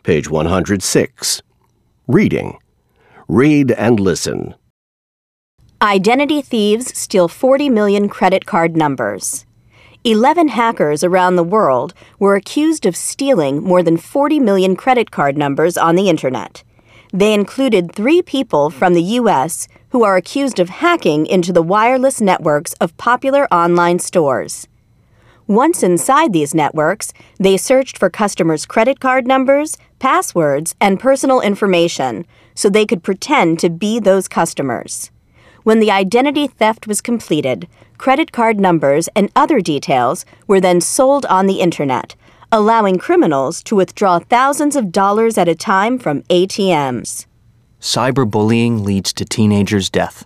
Page 106. Reading. Read and listen. Identity thieves steal 40 million credit card numbers. 11 hackers around the world were accused of stealing more than 40 million credit card numbers on the Internet. They included 3 people from the U.S. who are accused of hacking into the wireless networks of popular online stores. Once inside these networks, they searched for customers' credit card numbers, passwords, and personal information so they could pretend to be those customers. When the identity theft was completed, credit card numbers and other details were then sold on the Internet, allowing criminals to withdraw thousands of dollars at a time from ATMs. Cyberbullying leads to teenagers' death.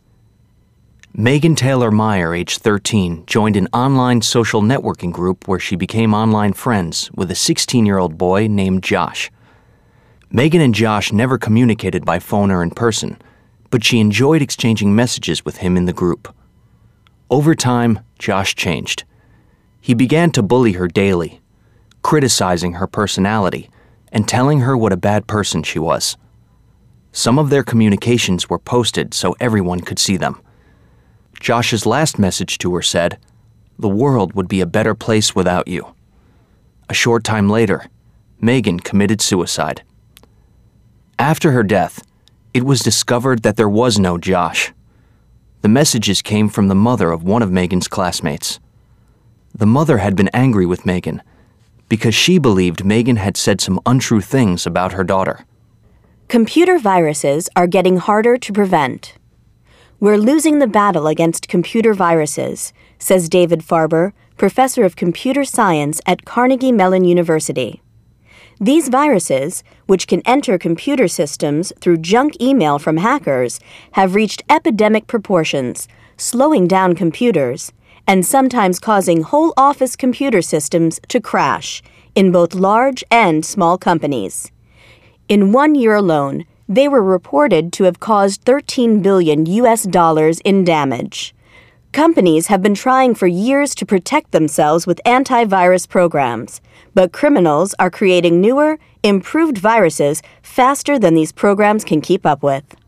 Megan Taylor Meyer, age 13, joined an online social networking group where she became online friends with a 16-year-old boy named Josh. Megan and Josh never communicated by phone or in person, but she enjoyed exchanging messages with him in the group. Over time, Josh changed. He began to bully her daily, criticizing her personality and telling her what a bad person she was. Some of their communications were posted so everyone could see them. Josh's last message to her said, "The world would be a better place without you." A short time later, Megan committed suicide. After her death, it was discovered that there was no Josh. The messages came from the mother of one of Megan's classmates. The mother had been angry with Megan because she believed Megan had said some untrue things about her daughter. Computer viruses are getting harder to prevent. We're losing the battle against computer viruses, says David Farber, professor of computer science at Carnegie Mellon University. These viruses, which can enter computer systems through junk email from hackers, have reached epidemic proportions, slowing down computers, and sometimes causing whole office computer systems to crash in both large and small companies. In 1 year alone, they were reported to have caused $13 billion in damage. Companies have been trying for years to protect themselves with antivirus programs, but criminals are creating newer, improved viruses faster than these programs can keep up with.